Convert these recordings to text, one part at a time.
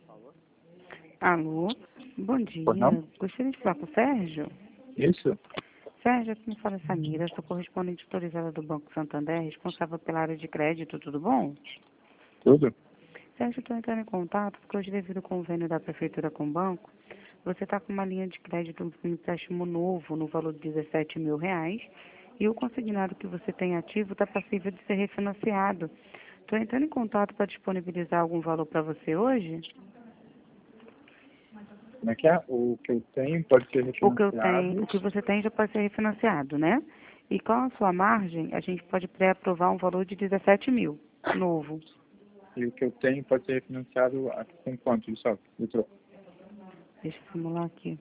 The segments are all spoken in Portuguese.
Alô, bom Pois não? dia. Gostaria de falar com o Sérgio. Isso? Sérgio, aqui me fala Samira, sou correspondente autorizada do Banco Santander, responsável pela área de crédito, tudo bom? Tudo? Sérgio, estou entrando em contato porque hoje, devido ao convênio da Prefeitura com o banco, você está com uma linha de crédito com empréstimo novo no valor de R$ 17.000 e o consignado que você tem ativo está passível de ser refinanciado. Estou entrando em contato para disponibilizar algum valor para você hoje? Como é que é? O que eu tenho pode ser refinanciado. O que você tem já pode ser refinanciado, né? E com a sua margem, a gente pode pré-aprovar um valor de 17.000, novo. E o que eu tenho pode ser refinanciado com quanto de saldo? Deixa eu simular aqui.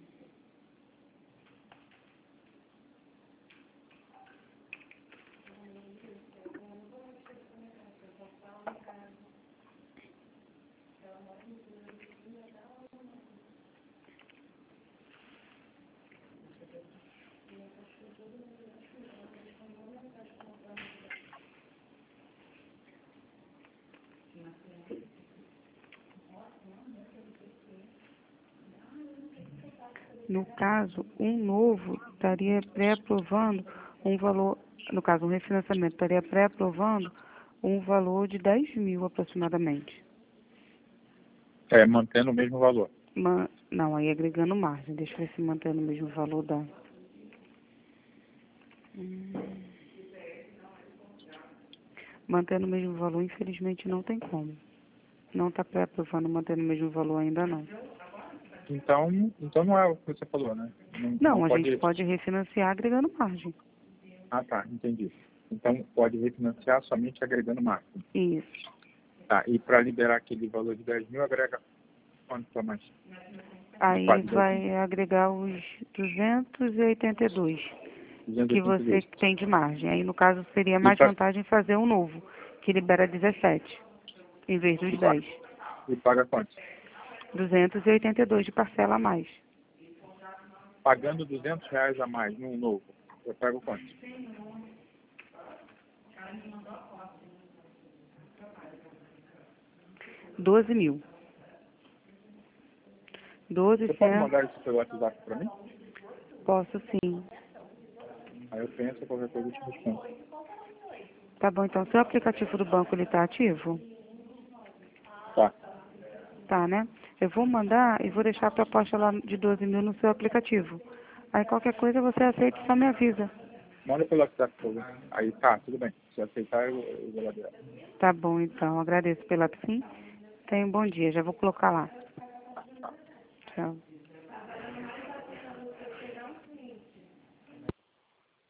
No caso, um novo estaria pré-aprovando um valor, no caso, um refinanciamento estaria pré-aprovando um valor de 10.000 aproximadamente. Mantendo o mesmo valor. Não, aí agregando margem. Deixa eu ver se mantendo o mesmo valor dá. Mantendo o mesmo valor, infelizmente, não tem como. Não está pré-aprovando mantendo o mesmo valor ainda não. Então não é o que você falou, né? Não, a pode... gente pode refinanciar agregando margem. Ah, tá, entendi. Então pode refinanciar somente agregando máximo. Isso. Tá, e para liberar aquele valor de 10.000, agrega quanto a mais? Aí Quase 10 mil. vai agregar os 282 que você 282. tem de margem. Aí, no caso, seria E, mais vantagem fazer um novo, que libera 17, em vez dos 10. e paga quanto? 282 de parcela a mais. Pagando R$ 200 a mais num novo, eu pago quanto? 12.000. 12 Você se pode é... mandar isso pelo WhatsApp para mim? Posso sim. Aí eu penso, qualquer coisa eu te respondo. Tá bom, então, seu aplicativo do banco, ele está ativo? Tá. Tá, né? Eu vou mandar e vou deixar a proposta lá de 12.000 no seu aplicativo. Aí, qualquer coisa, você aceita e só me avisa. Manda pelo WhatsApp, por favor. Aí tá, tudo bem. Se aceitar, eu vou lá direto. Tá bom, então. Agradeço pela sim. Tenha um bom dia. Já vou colocar lá. Tchau.